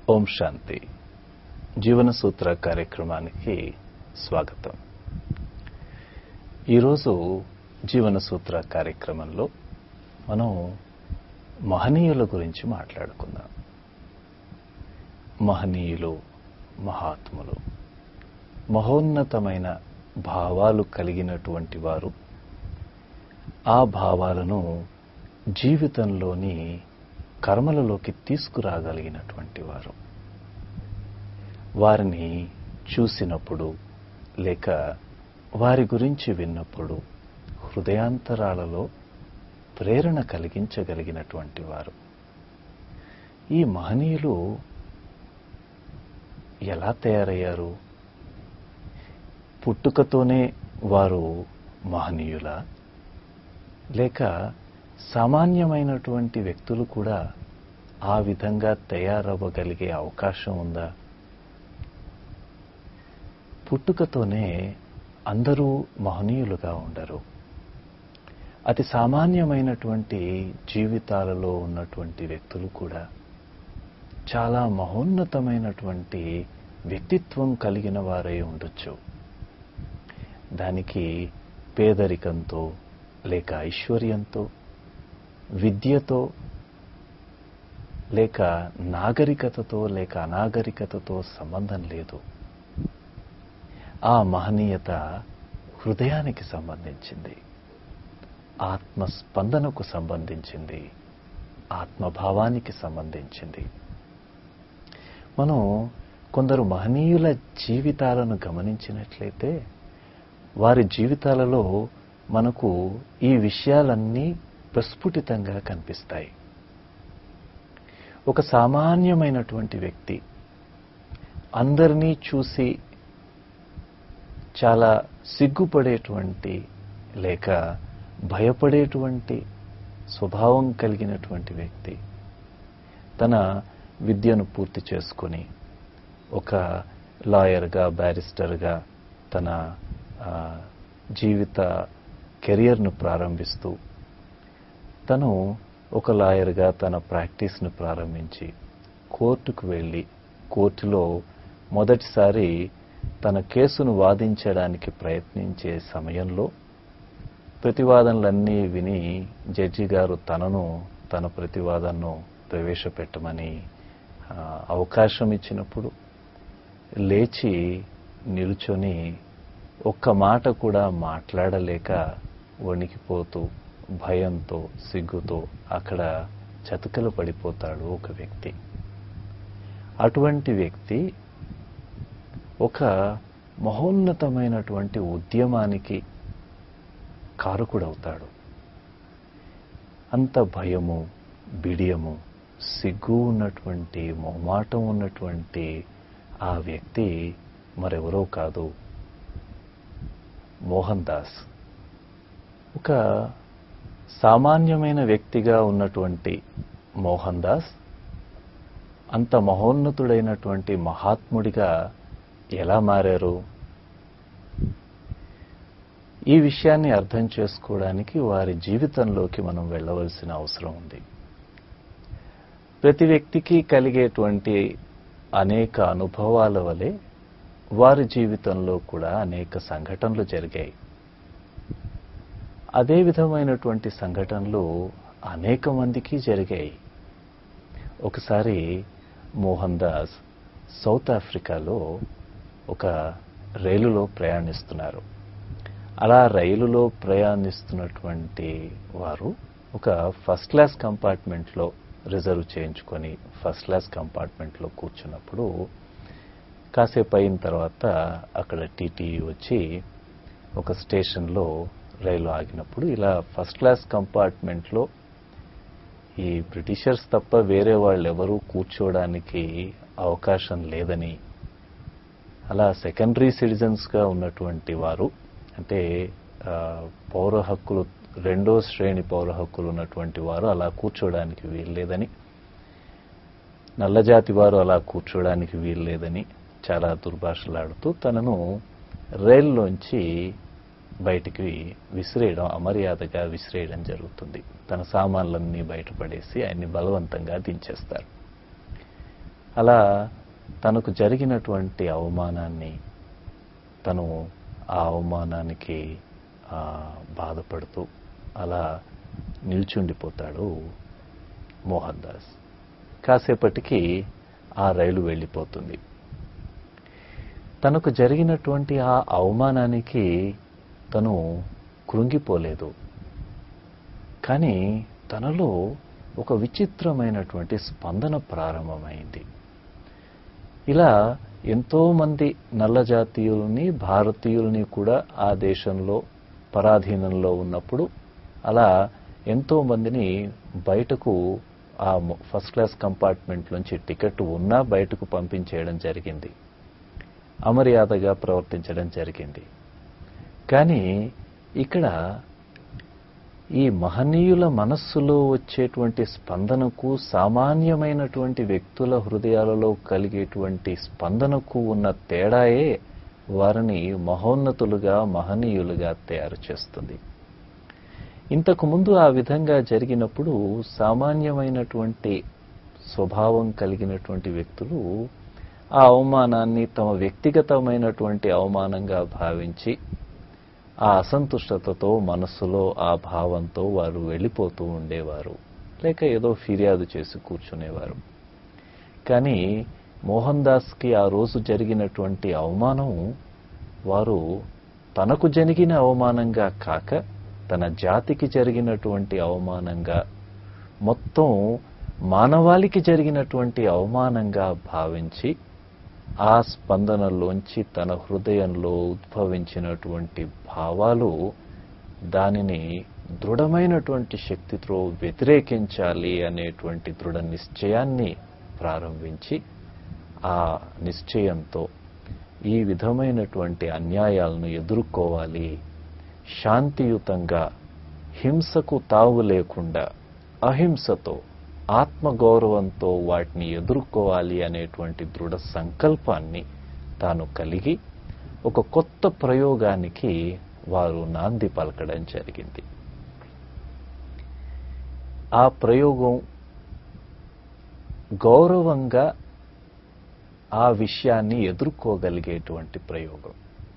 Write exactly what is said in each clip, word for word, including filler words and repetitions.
ఓం శాంతి. జీవన సూత్ర కార్యక్రమానికి స్వాగతం. ఈరోజు జీవన సూత్ర కార్యక్రమంలో మనం మహనీయుల గురించి మాట్లాడుకుందాం. మహనీయులు, మహాత్ములు, మహోన్నతమైన భావాలు కలిగినటువంటి వారు, ఆ భావాలను జీవితంలోని కర్మలలోకి తీసుకురాగలిగినటువంటి వారు. వారిని చూసినప్పుడు లేక వారి గురించి విన్నప్పుడు హృదయాంతరాలలో ప్రేరణ కలిగించగలిగినటువంటి వారు. ఈ మహనీయులు ఎలా తయారయ్యారు? పుట్టుకతోనే వారు మహనీయులా, లేక సామాన్యమైనటువంటి వ్యక్తులు కూడా ఆ విధంగా తయారవ్వగలిగే అవకాశం ఉందా? పుట్టుకతోనే అందరూ మహనీయులుగా ఉండరు. అతి సామాన్యమైనటువంటి జీవితాలలో ఉన్నటువంటి వ్యక్తులు కూడా చాలా మహోన్నతమైనటువంటి వ్యక్తిత్వం కలిగిన వారై ఉండొచ్చు. దానికి పేదరికంతో లేక ఐశ్వర్యంతో, విద్యతో లేక నాగరికతతో లేక అనాగరికతతో సంబంధం లేదు. ఆ మహనీయత హృదయానికి సంబంధించింది, ఆత్మస్పందనకు సంబంధించింది, ఆత్మభావానికి సంబంధించింది. మనం కొందరు మహనీయుల జీవితాలను గమనించినట్లయితే వారి జీవితాలలో మనకు ఈ విషయాలన్నీ ప్రస్ఫుటితంగా కనిపిస్తాయి. ఒక సామాన్యమైనటువంటి వ్యక్తి అందరినీ చూసి చాలా సిగ్గుపడేటువంటి లేక భయపడేటువంటి స్వభావం కలిగినటువంటి వ్యక్తి తన విద్యను పూర్తి చేసుకొని ఒక లాయర్గా, బ్యారిస్టర్గా తన జీవిత కెరియర్ను ప్రారంభిస్తూ తను ఒక లాయర్గా తన ప్రాక్టీస్ను ప్రారంభించి కోర్టుకు వెళ్ళి కోర్టులో మొదటిసారి తన కేసును వాదించడానికి ప్రయత్నించే సమయంలో ప్రతివాదనలన్నీ విని జడ్జి గారు తనను తన ప్రతివాదనను ప్రవేశపెట్టమని అవకాశం ఇచ్చినప్పుడు లేచి నిలుచొని ఒక్క మాట కూడా మాట్లాడలేక వణికిపోతూ భయంతో సిగ్గుతో అక్కడ చతికిల పడిపోతాడు ఒక వ్యక్తి. అటువంటి వ్యక్తి ఒక మహోన్నతమైనటువంటి ఉద్యమానికి కారకుడవుతాడు. అంత భయము, బిడియము, సిగ్గు ఉన్నటువంటి, మొహమాటం ఉన్నటువంటి ఆ వ్యక్తి మరెవరో కాదు, మోహన్ దాస్. ఒక సామాన్యమైన వ్యక్తిగా ఉన్నటువంటి మోహన్ దాస్ అంత మహోన్నతుడైనటువంటి మహాత్ముడిగా ఎలా మారారు? ఈ విషయాన్ని అర్థం చేసుకోవడానికి వారి జీవితంలోకి మనం వెళ్ళవలసిన అవసరం ఉంది. ప్రతి వ్యక్తికి కలిగేటువంటి అనేక అనుభవాల వలె వారి జీవితంలో కూడా అనేక సంఘటనలు జరిగాయి. అదే విధమైనటువంటి సంఘటనలు అనేక మందికి జరిగాయి. ఒకసారి మోహన్ దాస్ సౌత్ ఆఫ్రికాలో ఒక రైలులో ప్రయాణిస్తున్నారు. అలా రైలులో ప్రయాణిస్తున్నటువంటి వారు ఒక ఫస్ట్ క్లాస్ కంపార్ట్మెంట్లో రిజర్వ్ చేయించుకొని ఫస్ట్ క్లాస్ కంపార్ట్మెంట్లో కూర్చున్నప్పుడు కాసేపు అయిన తర్వాత అక్కడ టీటీ వచ్చి ఒక స్టేషన్లో రైలు ఆగినప్పుడు ఇలా ఫస్ట్ క్లాస్ కంపార్ట్మెంట్లో ఈ బ్రిటిషర్స్ తప్ప వేరే వాళ్ళు ఎవరూ కూర్చోవడానికి అవకాశం లేదని, అలా సెకండరీ సిటిజన్స్గా ఉన్నటువంటి వారు, అంటే పౌర హక్కులు రెండో శ్రేణి పౌర హక్కులు ఉన్నటువంటి వారు అలా కూర్చోవడానికి వీల్లేదని, నల్లజాతి వారు అలా కూర్చోవడానికి వీల్లేదని చాలా దుర్భాషలాడుతూ తనను రైల్లోంచి బయటికి విసిరేయడం, అమర్యాదగా విసిరేయడం జరుగుతుంది. తన సామాన్లన్నీ బయటపడేసి ఆయన్ని బలవంతంగా దించేస్తారు. అలా తనకు జరిగినటువంటి అవమానాన్ని తను ఆ అవమానానికి ఆ, బాధపడుతూ అలా నిల్చుండిపోతాడు మోహన్ దాస్. కాసేపటికి ఆ రైలు వెళ్ళిపోతుంది. తనకు జరిగినటువంటి ఆ అవమానానికి తను కృంగిపోలేదు. కానీ తనలో ఒక విచిత్రమైనటువంటి స్పందన ప్రారంభమైంది. ఇలా ఎంతో మంది నల్ల జాతీయుల్ని, భారతీయుల్ని కూడా ఆ దేశంలో పరాధీనంలో ఉన్నప్పుడు అలా ఎంతో మందిని బయటకు ఆ ఫస్ట్ క్లాస్ కంపార్ట్మెంట్ నుంచి టికెట్ ఉన్నా బయటకు పంపించేయడం జరిగింది. అమర్యాదగా ప్రవర్తించడం జరిగింది. కానీ ఇక్కడ ఈ మహనీయుల మనస్సులో వచ్చేటువంటి స్పందనకు, సామాన్యమైనటువంటి వ్యక్తుల హృదయాలలో కలిగేటువంటి స్పందనకు ఉన్న తేడాయే వారిని మహోన్నతులుగా, మహనీయులుగా తయారు చేస్తుంది. ఇంతకు ముందు ఆ విధంగా జరిగినప్పుడు సామాన్యమైనటువంటి స్వభావం కలిగినటువంటి వ్యక్తులు ఆ అవమానాన్ని తమ వ్యక్తిగతమైనటువంటి అవమానంగా భావించి ఆ అసంతుష్టతతో మనస్సులో ఆ భావంతో వారు వెళ్ళిపోతూ ఉండేవారు, లేక ఏదో ఫిర్యాదు చేసి కూర్చునేవారు. కానీ మోహన్ దాస్కి ఆ రోజు జరిగినటువంటి అవమానం వారు తనకు జరిగిన అవమానంగా కాక తన జాతికి జరిగినటువంటి అవమానంగా, మొత్తం మానవాళికి జరిగినటువంటి అవమానంగా భావించి ఆ స్పందనలోంచి తన హృదయంలో ఉద్భవించినటువంటి భావాలు దానిని దృఢమైనటువంటి శక్తితో వ్యతిరేకించాలి అనేటువంటి దృఢ నిశ్చయాన్ని ప్రారంభించి ఆ నిశ్చయంతో ఈ విధమైనటువంటి అన్యాయాలను ఎదుర్కోవాలి, శాంతియుతంగా హింసకు తావు లేకుండా అహింసతో ఆత్మగౌరవంతో వాటిని ఎదుర్కోవాలి అనేటువంటి దృఢ సంకల్పాన్ని తాను కలిగి ఒక కొత్త ప్రయోగానికి వారు నాంది పలకడం జరిగింది. ఆ ప్రయోగం గౌరవంగా ఆ విషయాన్ని ఎదుర్కోగలిగేటువంటి ప్రయోగం,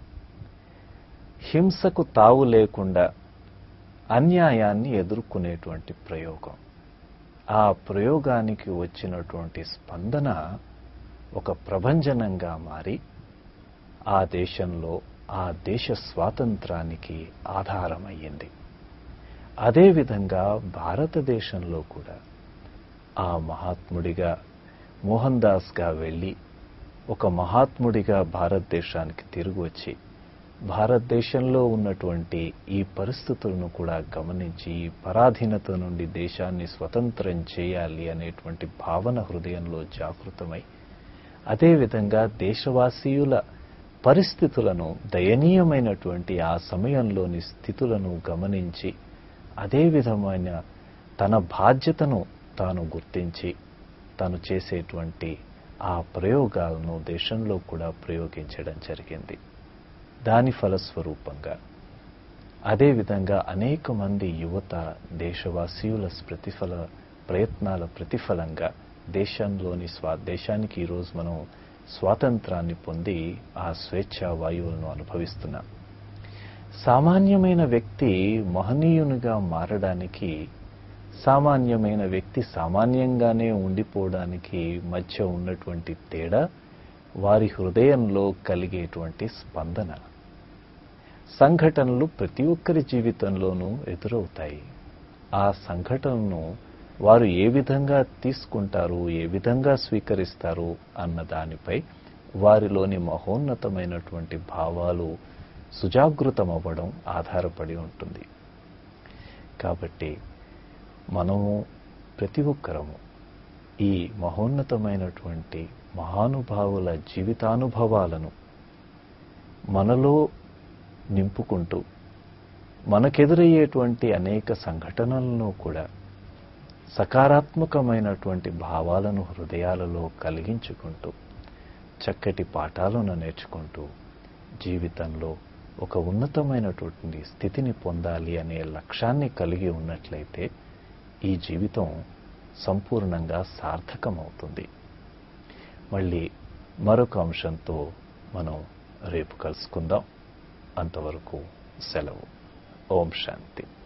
హింసకు తావు లేకుండా అన్యాయాన్ని ఎదుర్కొనేటువంటి ప్రయోగం. ఆ ప్రయోగానికి వచ్చినటువంటి స్పందన ఒక ప్రభంజనంగా మారి ఆ దేశంలో ఆ దేశ స్వాతంత్రానికి ఆధారమయ్యింది. అదేవిధంగా భారతదేశంలో కూడా ఆ మహాత్ముడిగా మోహన్ దాస్గా వెళ్ళి ఒక మహాత్ముడిగా భారతదేశానికి తిరిగి వచ్చి భారతదేశంలో ఉన్నటువంటి ఈ పరిస్థితులను కూడా గమనించి పరాధీనత నుండి దేశాన్ని స్వతంత్రం చేయాలి అనేటువంటి భావన హృదయంలో జాగృతమై, అదేవిధంగా దేశవాసీయుల పరిస్థితులను, దయనీయమైనటువంటి ఆ సమయంలోని స్థితులను గమనించి అదే విధమైన తన బాధ్యతను తాను గుర్తించి తాను చేసేటువంటి ఆ ప్రయోగాలను దేశంలో కూడా ప్రయోగించడం జరిగింది. దాని ఫలస్వరూపంగా అదేవిధంగా అనేక మంది యువత దేశవాసీయుల ప్రతిఫల ప్రయత్నాల ప్రతిఫలంగా దేశంలోని స్వా దేశానికి ఈరోజు మనం స్వాతంత్రాన్ని పొంది ఆ స్వేచ్ఛా వాయువులను అనుభవిస్తున్నాం. సామాన్యమైన వ్యక్తి మహనీయునిగా మారడానికి, సామాన్యమైన వ్యక్తి సామాన్యంగానే ఉండిపోవడానికి మధ్య ఉన్నటువంటి తేడా వారి హృదయంలో కలిగేటువంటి స్పందన. సంఘటనలు ప్రతి ఒక్కరి జీవితంలోనూ ఎదురవుతాయి. ఆ సంఘటనను వారు ఏ విధంగా తీసుకుంటారు, ఏ విధంగా స్వీకరిస్తారు అన్న దానిపై వారిలోని మహోన్నతమైనటువంటి భావాలు సుజాగృతమవ్వడం ఆధారపడి ఉంటుంది. కాబట్టి మనము ప్రతి ఒక్కరము ఈ మహోన్నతమైనటువంటి మహానుభావుల జీవితానుభవాలను మనలో నింపుకుంటూ మనకెదురయ్యేటువంటి అనేక సంఘటనలను కూడా సకారాత్మకమైనటువంటి భావాలను హృదయాలలో కలిగించుకుంటూ చక్కటి పాఠాలను నేర్చుకుంటూ జీవితంలో ఒక ఉన్నతమైనటువంటి స్థితిని పొందాలి అనే లక్ష్యాన్ని కలిగి ఉన్నట్లయితే ఈ జీవితం సంపూర్ణంగా సార్థకమవుతుంది. మళ్ళీ మరొక అంశంతో మనం రేపు కలుసుకుందాం. అంతవరకు సెలవు. ఓం శాంతి.